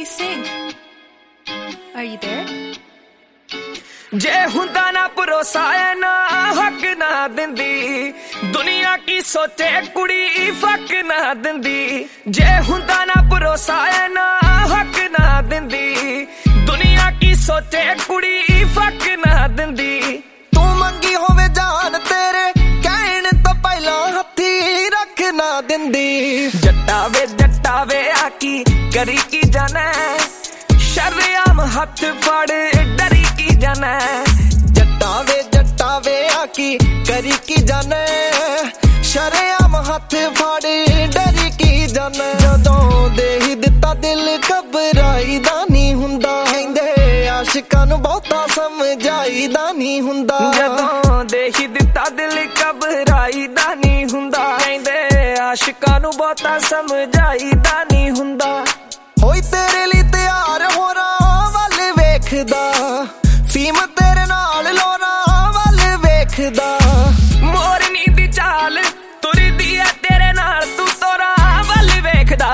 sing. Are you there? जे हुंदा ना भरोसा है ना हक ना दिंदी दुनिया की सोचे कुड़ी फक ना दिंदी जे हुंदा ना भरोसा है ना हक ना दिंदी दुनिया की सोचे कुड़ी फक ना दिंदी तू मंगी होवे जान तेरे कहण तो पहला हथी रख ना दिंदी जट्टा वे आकी करी की जाना शर्म हाथ फड़ डरी की जाना जट्टा वे आकी करी की जाना शर्म हाथ फड़ डरी की जाना जदों दे ही दिता दिल घबराईदा नहीं हुंदा कहंदे आशिकां नूं बहुता समझाईदा नहीं हुंदा जदों दे ही दिता दिल घबराईदा नहीं हुंदा कहंदे आशिकां नूं बहुता समझाईदा नहीं हुंदा होई तेरे लिए तैयार होरा वल वेखदा फीम तेरे नाल लोरा वल वेखदा मोरनी दी चाल तुरदी है तेरे नाल तू तोरा वल वेखदा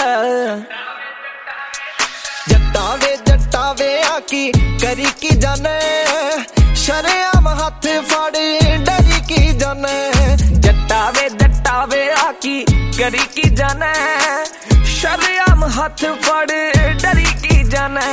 जट्टा वे आकी करी की जाने शर्म हाथ फड़ डरी की जाने जट्टा वे आकी करी की जाने शर्म हाथ फड़ डरी की जाना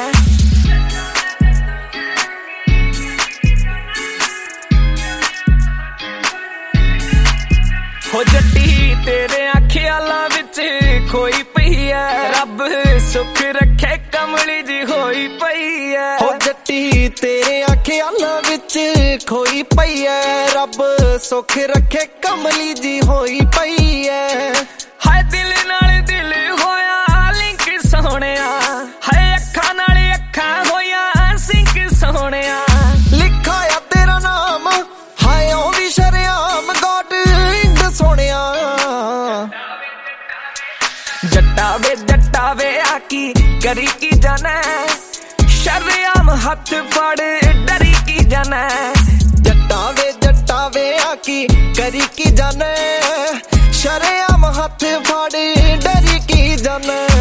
हो जट्टी तेरे ख्यालां विच खोई पई है रब सुख रखे कमली जी होई पई है हो जट्टी तेरे ख्यालां विच खोई पई है रब सुख रखे कमली जी होई पई है हाय दिल नाल दिल होया लिंक सोहणिया हाय अखां नाल अखां होया सिंक सोहणिया लिखा या तेरा नाम हाय ओ भी शर्म गॉड इंद सोहणिया जट्टा वे आकी करी की जाना शर्म हाथ फड़ डरी की जाना जट्टा वे आकी करी की जाने शर्म हाथ फड़ डरी की जाने